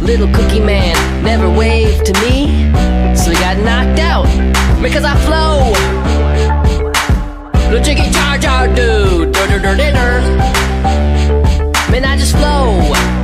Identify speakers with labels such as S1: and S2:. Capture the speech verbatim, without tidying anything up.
S1: Little cookie man never waved to me, so he got knocked out because I flow. Little jiggy char char dude, dur dur dur dur. Man, I just flow.